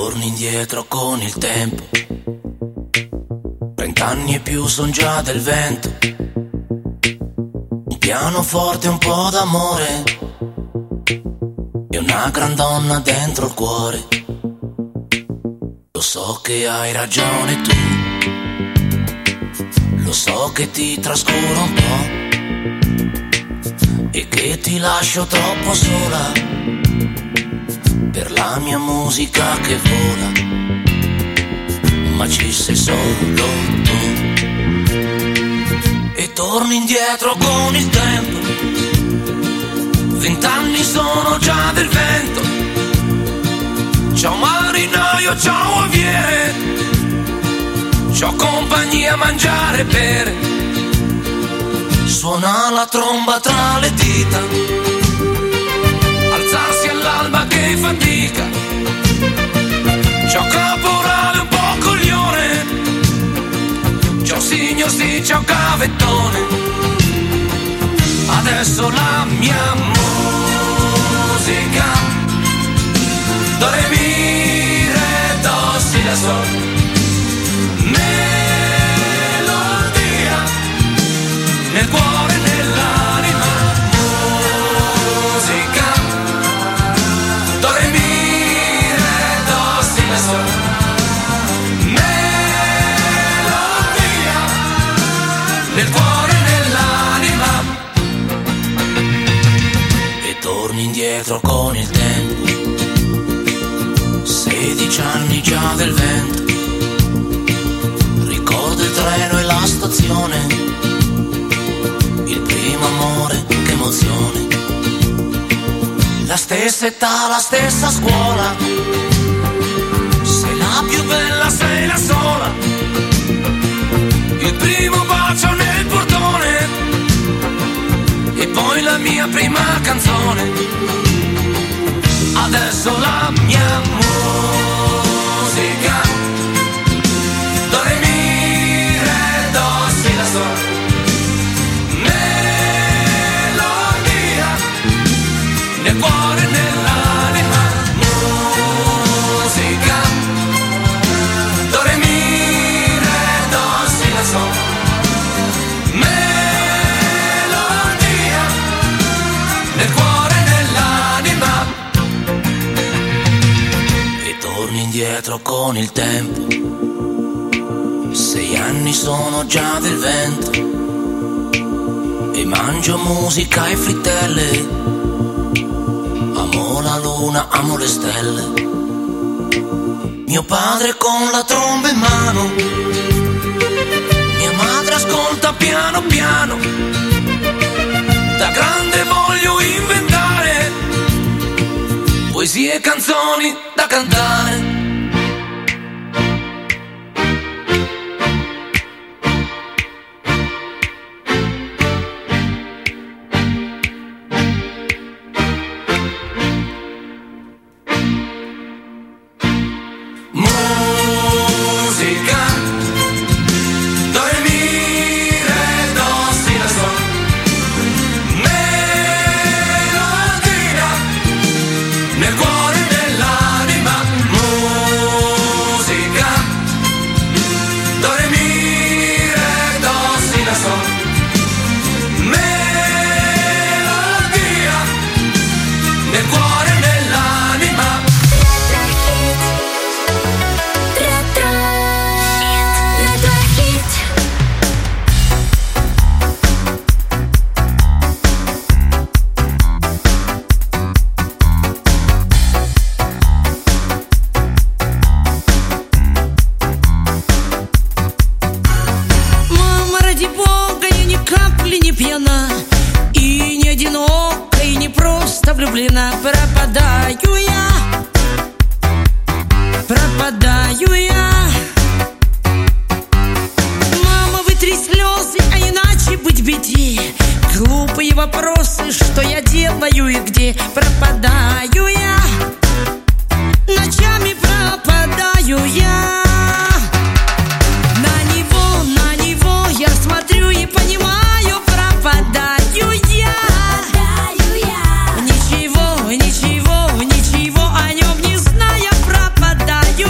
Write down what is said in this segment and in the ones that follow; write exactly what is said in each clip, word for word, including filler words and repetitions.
torni indietro con il tempo. Vent'anni e più son già del vento. Un pianoforte, un po' d'amore e una gran donna dentro il cuore. Lo so che hai ragione tu, lo so che ti trascuro un po' e che ti lascio troppo sola per la mia musica che vola, ma ci sei solo tu. E torni indietro con il tempo. Vent'anni sono già del vento. Ciao marinaio, ciao aviere, c'ho compagnia a mangiare e bere. Suona la tromba tra le dita, alzarsi all'alba che fatica. Ciao caporale un po' coglione, ciao signor sì, ciao cavettone. Adesso la mia musica, do re mi re do si la sol, melodia nel cuore e nell'anima. Musica, do re mi re do si la sol, melodia nel cuore e nell'anima. E torni indietro con il tempo. Sedici anni già del vento. Ricordo il treno e la stazione, il primo amore, che emozione. La stessa età, la stessa scuola, sei la più bella, sei la sola. Il primo bacio nel portone e poi la mia prima canzone. Adesso la mia musica, do re mi re do si la sol, melodia nel cuore e nell'anima. Musica, do re mi re do si la sol, melodia nel cuore e nell'anima. E torni indietro con il tempo. Sei anni sono già del vento e mangio musica e frittelle. Amo la luna, amo le stelle. Mio padre con la tromba in mano, mia madre ascolta piano piano. Da grande voglio inventare poesie e canzoni da cantare. Ничего, ничего о нем не зная, пропадаю.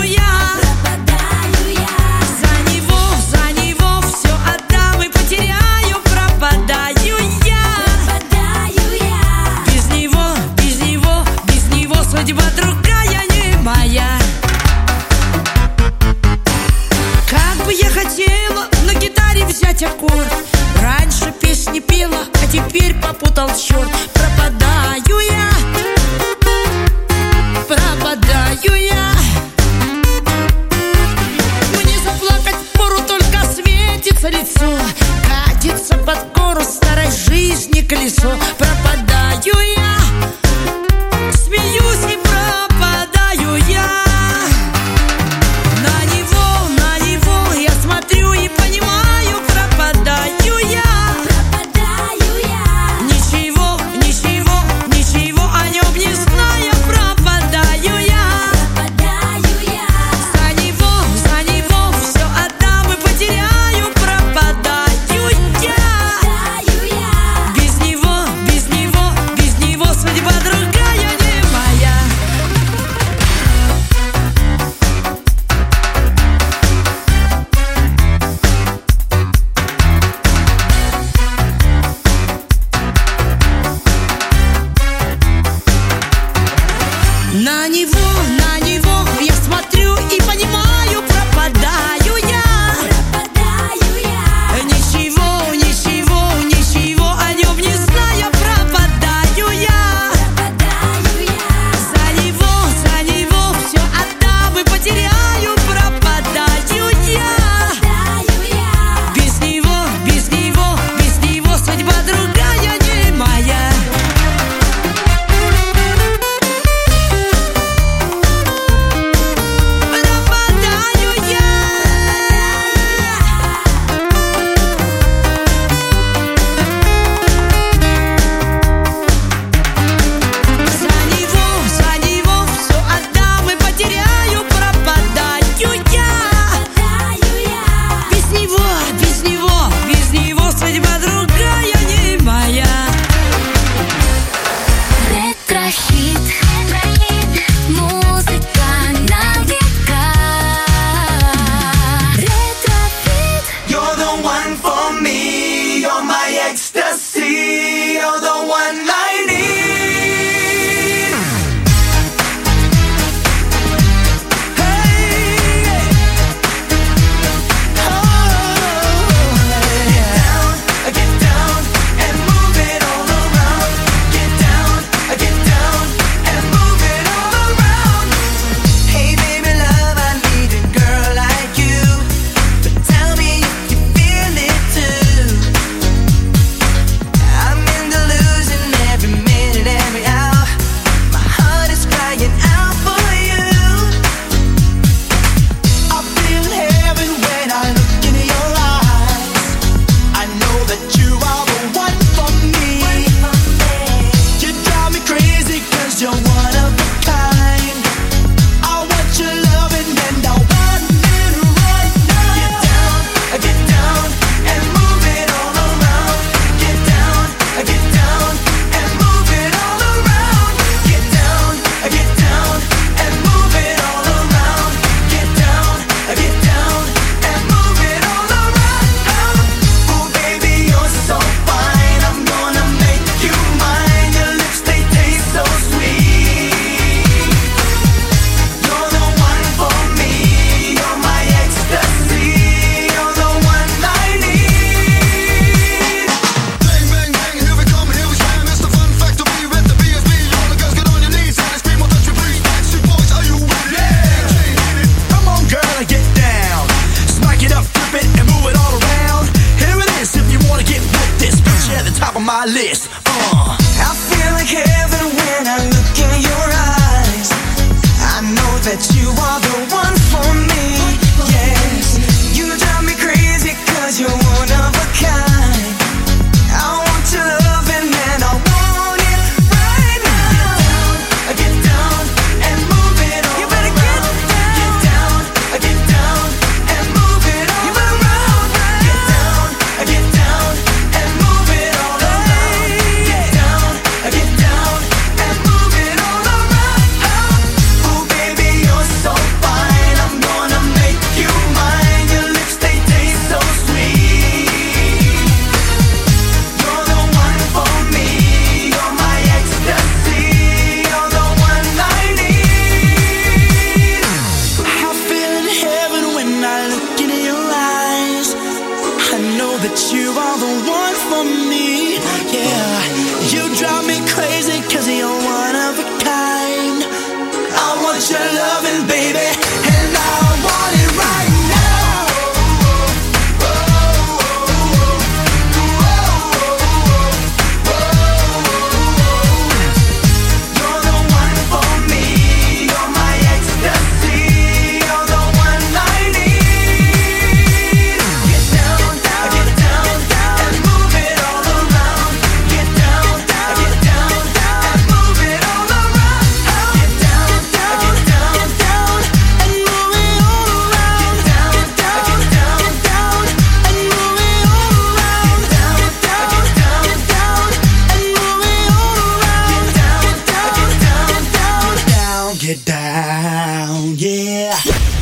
it down, yeah.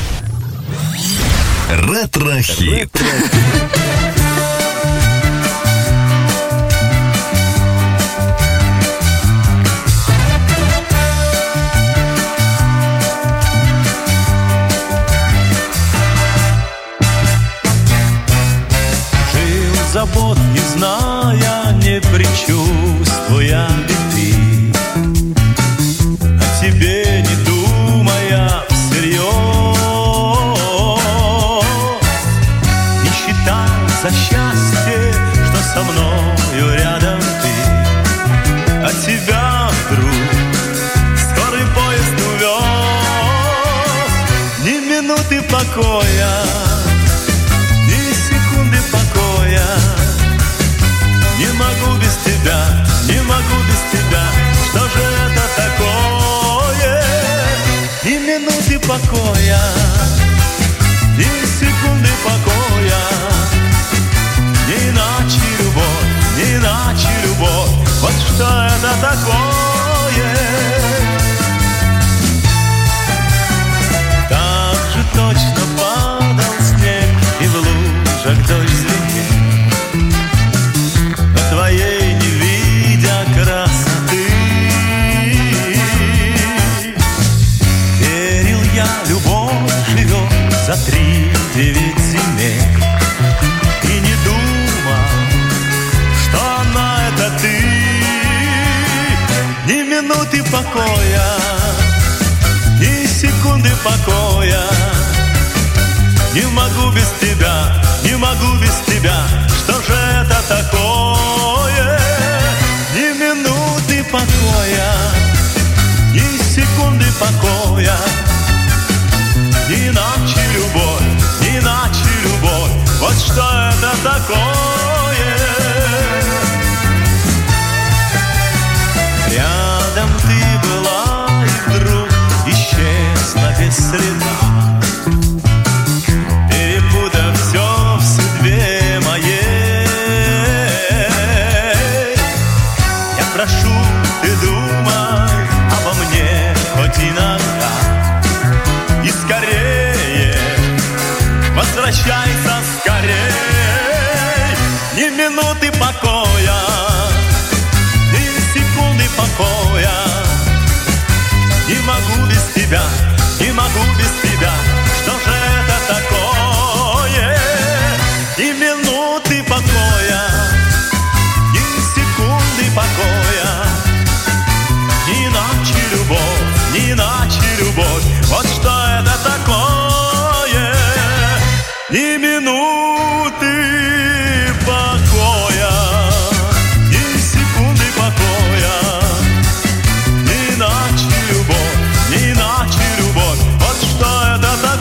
Ретро-хит. Забот не зная, не предчувствуя беды, о тебе не думая всерьез, не считая за счастье, что со мною рядом ты, а тебя вдруг скорый поезд увез. Ни минуты покоя, ни секунды покоя. Не могу без тебя, не могу без тебя. Что же это такое? Ни минуты покоя, ни секунды покоя. Не иначе любовь, не иначе любовь. Вот что это такое? Так же точно падал снег, и в лужах дождь звенел. Твоей не видя красоты, верил я, любовь живет за три девять земель, и не думал, что она это ты. Ни минуты покоя, ни секунды покоя. Не могу без тебя, не могу без тебя. Что же это такое? Ни минуты покоя, ни секунды покоя. Не иначе любовь, не иначе любовь. Вот что это такое? Рядом ты была, и вдруг исчезла без следа. Прошу, ты думай обо мне хоть иногда. И скорее, возвращайся скорей. Ни минуты покоя, ни секунды покоя. Не могу без тебя, не могу без тебя. Что же это такое? Ни минуты покоя, покоя. Не иначе любовь, не иначе любовь. Вот что это такое? Ни минуты покоя, ни секунды покоя. Не иначе любовь, не иначе любовь. Вот что это такое?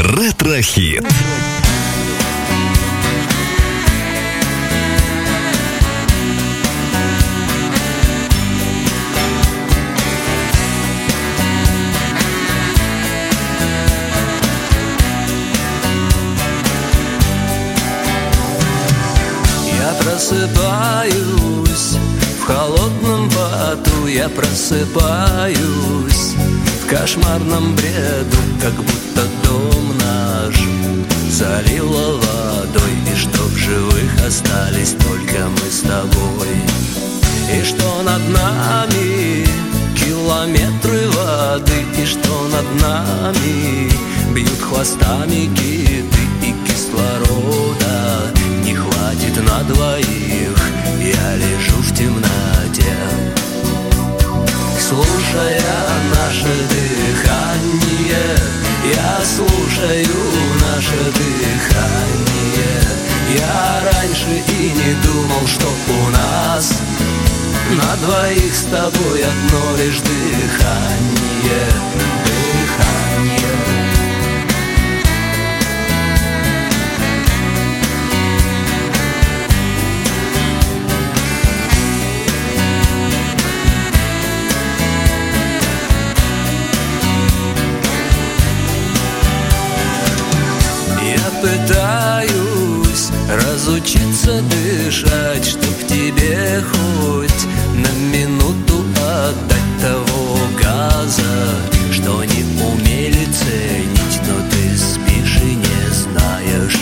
Ретро-хит. Просыпаюсь в холодном поту, я просыпаюсь в кошмарном бреду, как будто дом наш залило водой, и что в живых остались только мы с тобой, и что над нами километры воды, и что над нами бьют хвостами киты, и кислорода не хватит на двоих, я лежу в темноте, слушая наше дыхание, я слушаю наше дыхание. Я раньше и не думал, что у нас на двоих с тобой одно лишь дыхание, дыхание. Пытаюсь разучиться дышать, чтоб тебе хоть на минуту отдать того газа, что не умели ценить, но ты спишь и не знаешь,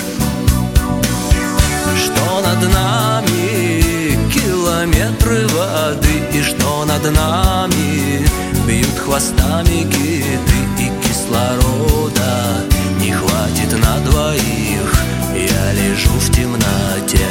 что над нами километры воды, и что над нами бьют хвостами киты, и кислорода не хватит на двоих, я лежу в темноте,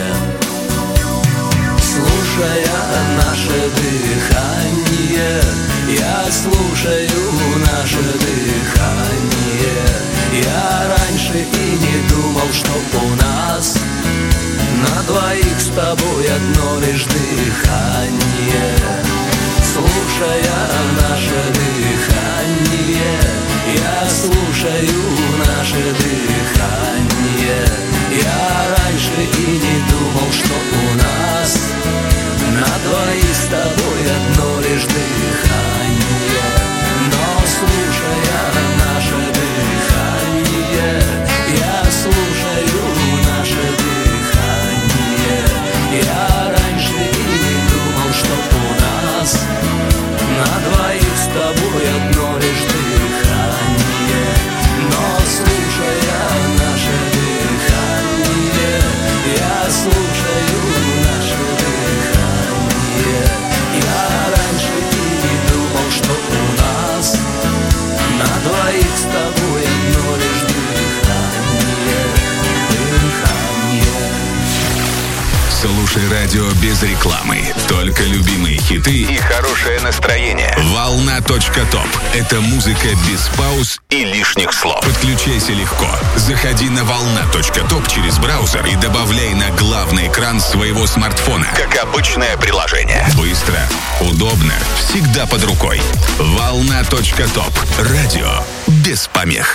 слушая наше дыхание, я слушаю наше дыхание. Я раньше и не думал, что у нас на двоих с тобой одно лишь дыхание, слушая наше дыхание, я слушаю наше дыхание. Я раньше и не думал, что у нас на двоих с тобой одно лишь дыхание, но слушая наше дыхание, я слушаю наше дыхание. Я раньше и не думал, что у нас на двоих с тобой одно лишь дыхание, но слушая наше дыхание, я слушаю наше дыхание. Я раньше и не думал, что у нас на двоих с тобой одно лишь дыхание, дыхание. Слушай радио без рекламы. Только любимые хиты и хорошее настроение. Волна.топ. Это музыка без пауз и лишних слов. Подключайся легко. Заходи на волна.топ через браузер и добавляй на главный экран своего смартфона. Как обычное приложение. Быстро, удобно, всегда под рукой. Волна.топ. Радио без помех.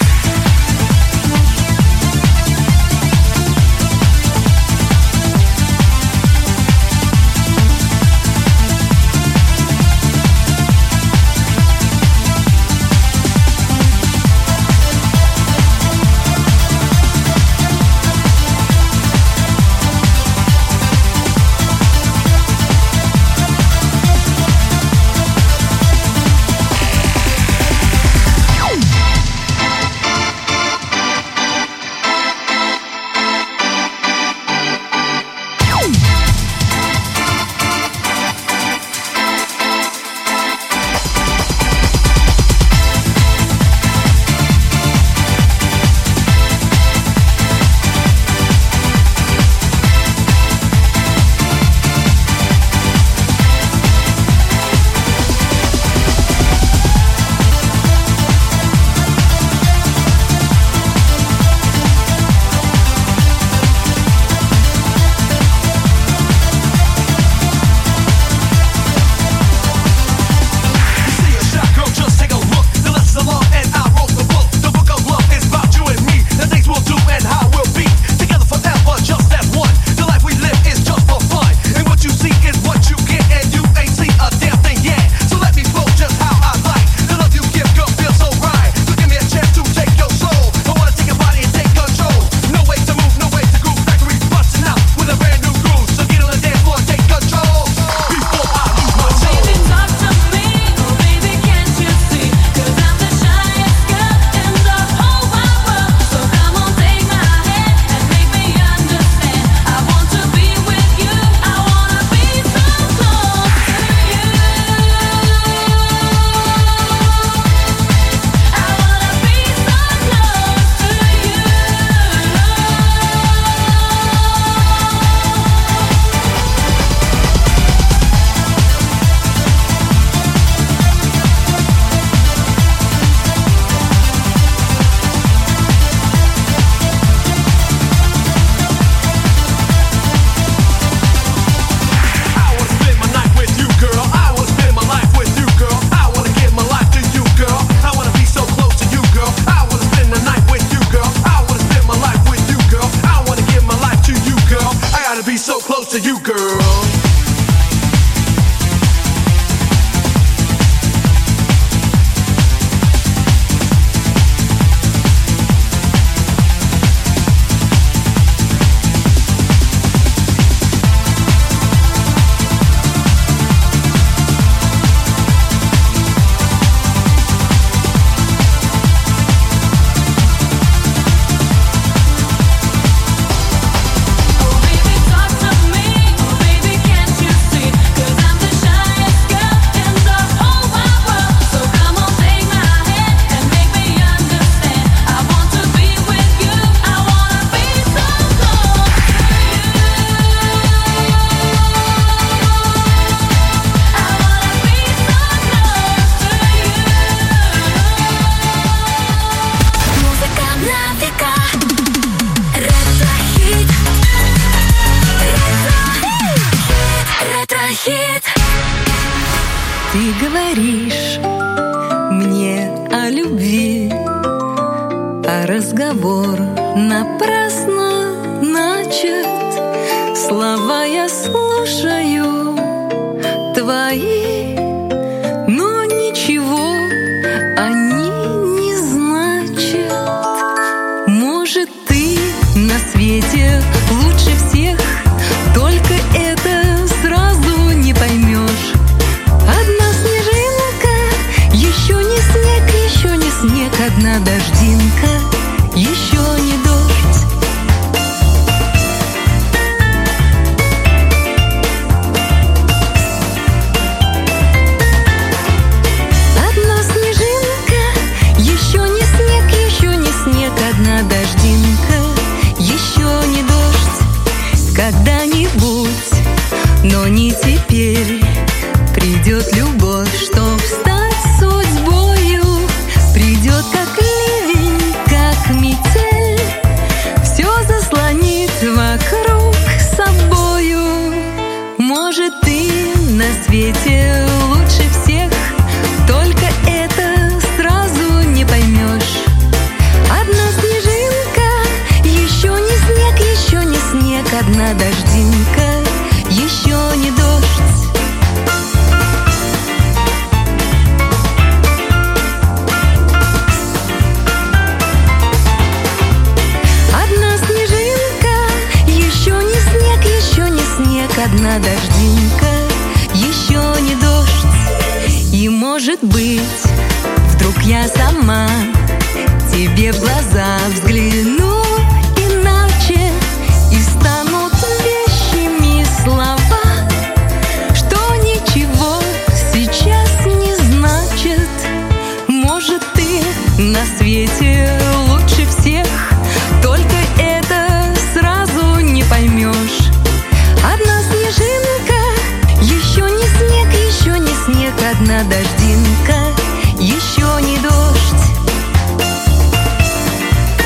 разговор напрасно начат. Слова я слушаю твои, но ничего они не значат. Может, ты на свете лучше всех, только это сразу не поймешь. Одна снежинка, еще не снег, еще не снег. Одна дождинка, еще не дождь. Одна снежинка, еще не снег, еще не снег. Одна дождинка, еще не дождь. Когда-нибудь, но не теперь, придет любовь, чтоб стать судьбою. Придет как ливень, как метель, все заслонит вокруг собою. Может, ты на свете лучше всех, только это сразу не поймешь. Одна снежинка, еще не снег, еще не снег. Одна дождинка, еще не дождь. Одна дождинка, еще не дождь. И, может быть, вдруг я сама тебе в глаза взгляну иначе, и станут вещими слова, что ничего сейчас не значит. Может, ты на свете лучше всех, только это сразу не поймешь. Одна снежинка, еще не снег, еще не снег. Одна дождинка, еще не дождь.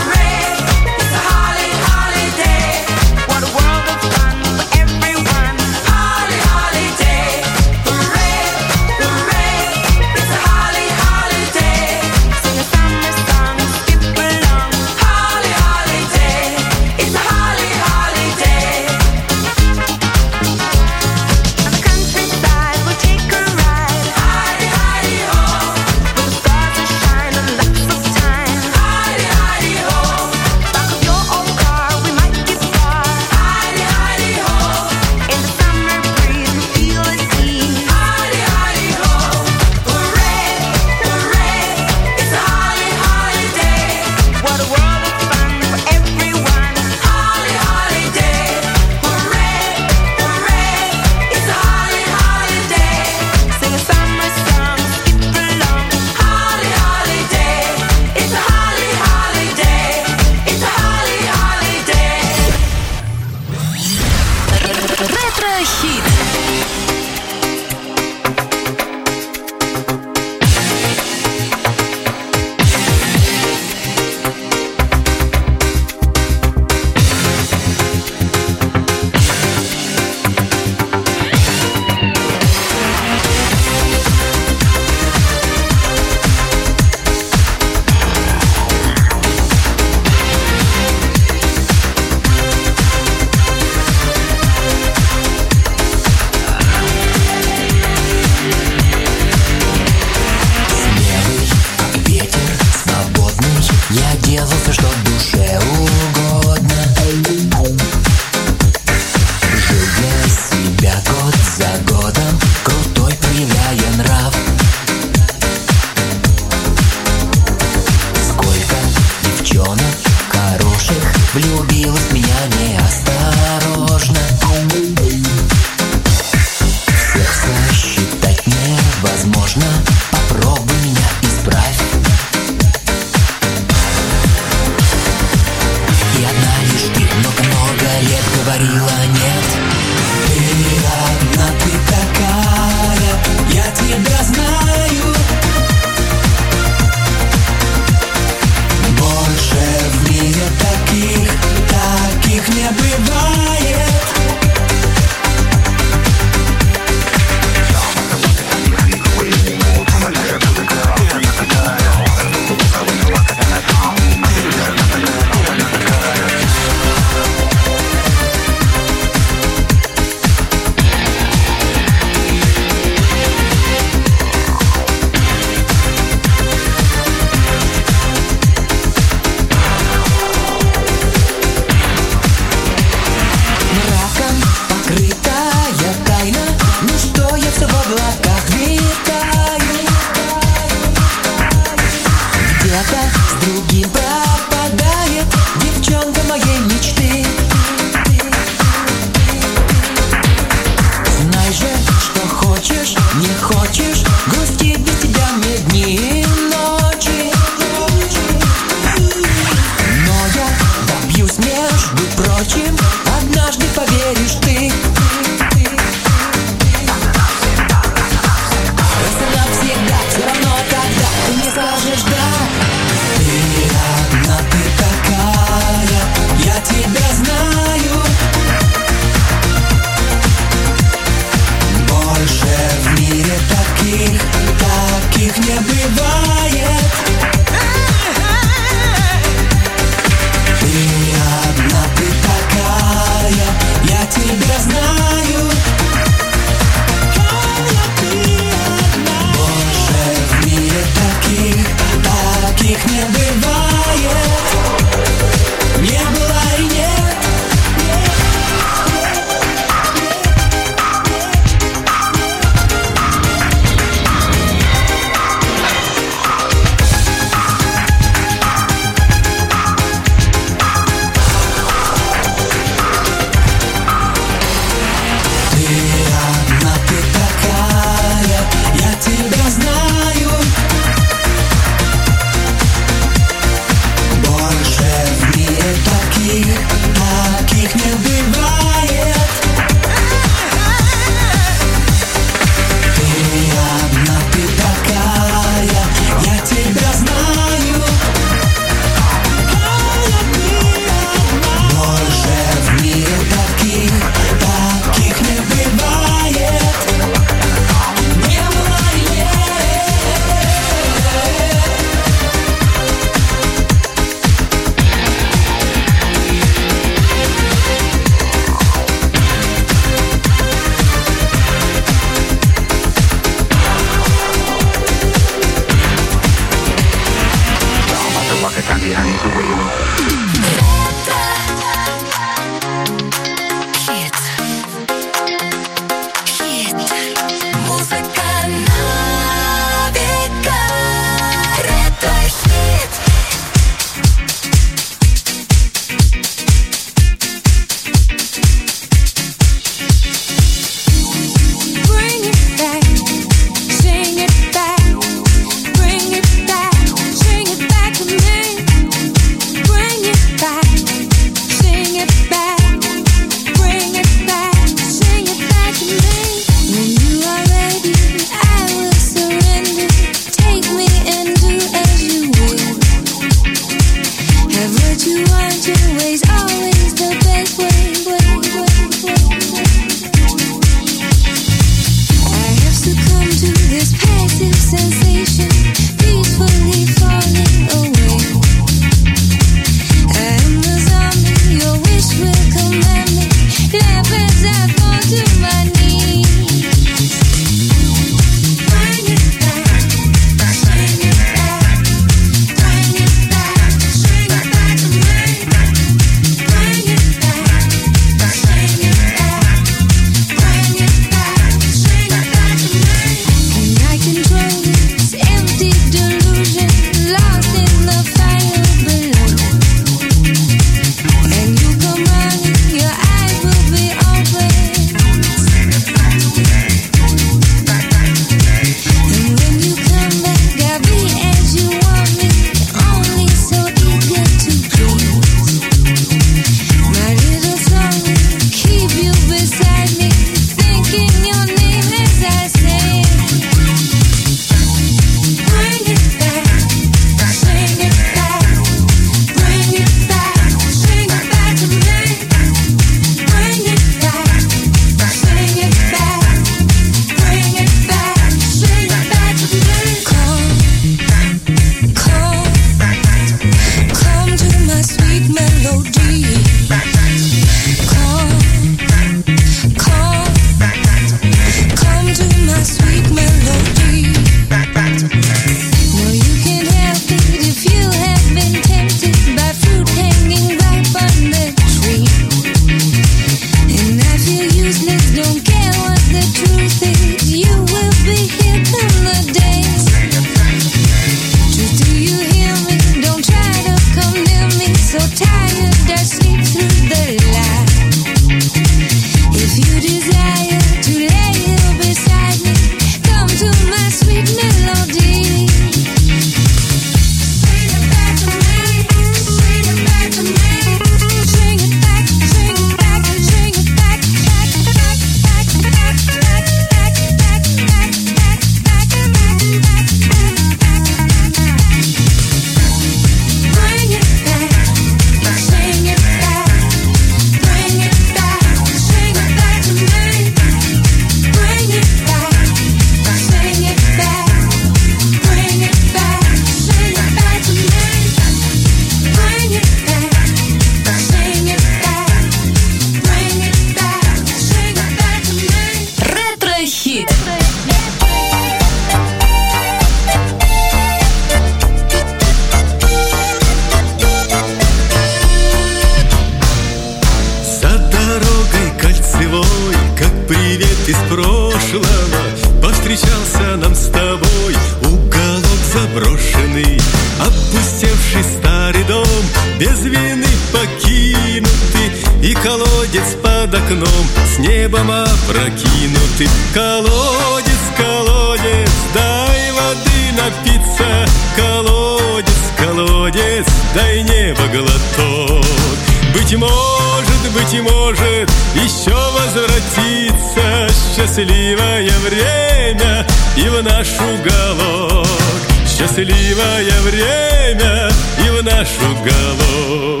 прошлого повстречался нам с тобой уголок заброшенный, опустевший старый дом, без вины покинутый, и колодец под окном с небом опрокинутый. Колодец, колодец, дай воды напиться, колодец, колодец, дай небо глоток. Быть может, быть может, еще возвратится счастливое время и в наш уголок. Счастливое время и в наш уголок.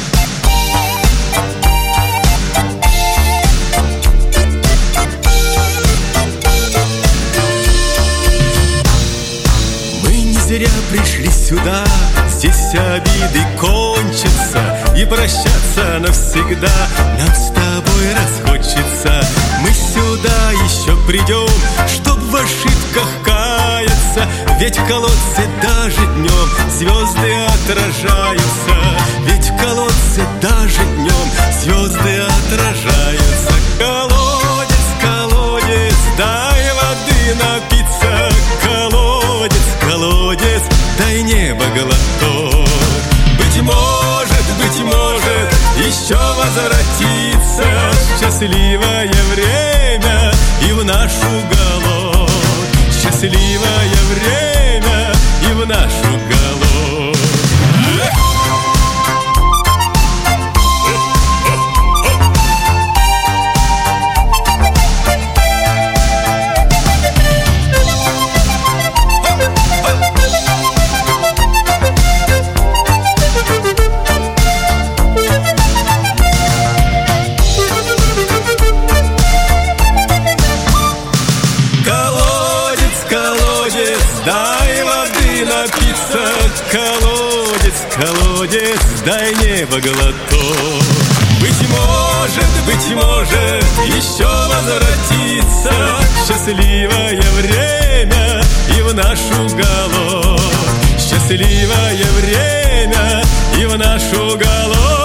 Мы не зря пришли сюда, здесь обиды кончатся, и прощаться навсегда нам с тобой расхочется. Мы сюда еще придем, чтоб в ошибках каяться, ведь в колодце даже днем звезды отражаются. Ведь в колодце даже днем звезды отражаются. Колодец, колодец, дай воды напиться, колодец, колодец, дай небо глоток. Быть может, быть может, еще возвратится счастливое время и в наш уголок. Счастливое время и в наш уголок. Колодец, колодец, дай небо глоток. Быть может, быть может, еще возвратится счастливое время и в наш уголок. Счастливое время и в наш уголок.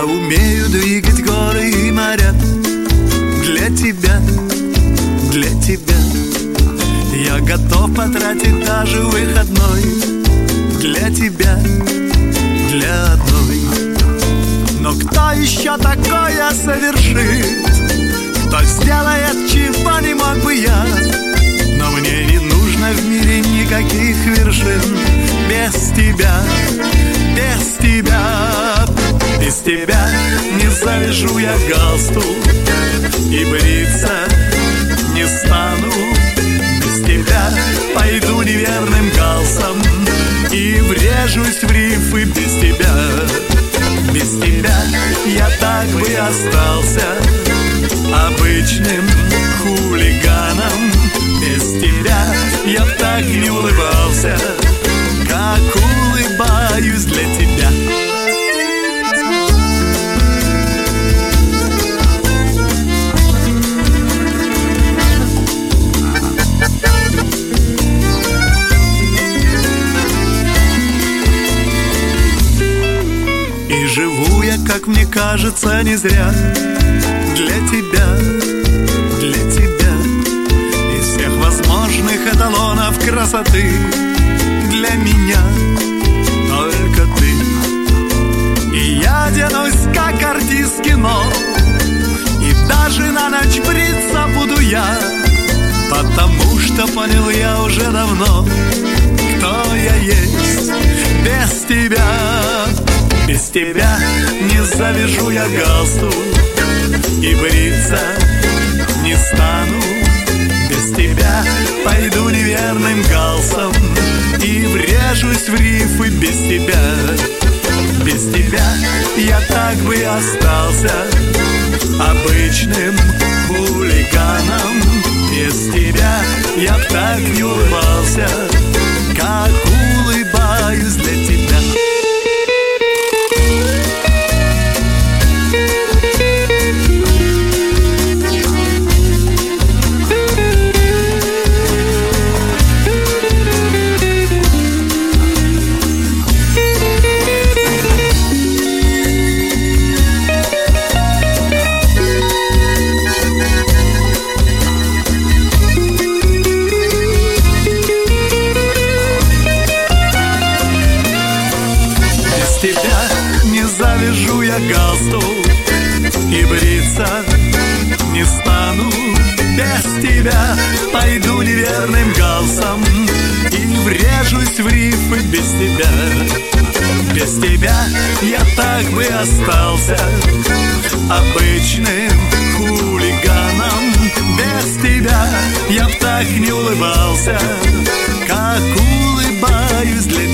умею двигать горы и моря. Для тебя, для тебя я готов потратить даже выходной. Для тебя, для одной. Но кто еще такое совершит? Кто сделает, чего не мог бы я? Но мне не нужно в мире никаких вершин. Без тебя, без тебя, без тебя не завяжу я галстук и бриться не стану. Без тебя пойду неверным галсом и врежусь в рифы. Без тебя, без тебя я так бы остался обычным хулиганом. Без тебя я б так не улыбался, как улыбаюсь для тебя. И живу я, как мне кажется, не зря. Для тебя, для тебя, из всех возможных эталонов красоты для меня только ты. И я оденусь, как артист кино, и даже на ночь бриться буду я, потому что понял я уже давно, кто я есть без тебя. Без тебя не завяжу я галстук и бриться не стану. Без тебя пойду неверным галсом и врежусь в рифы. Без тебя, без тебя я так бы остался обычным хулиганом. Без тебя я б так не улыбался, как улыбаюсь для тебя. Завяжу я галстук и бриться не стану. Без тебя пойду неверным галсом и врежусь в рифы. Без тебя, без тебя я так бы остался обычным хулиганом. Без тебя я б так не улыбался, как улыбаюсь для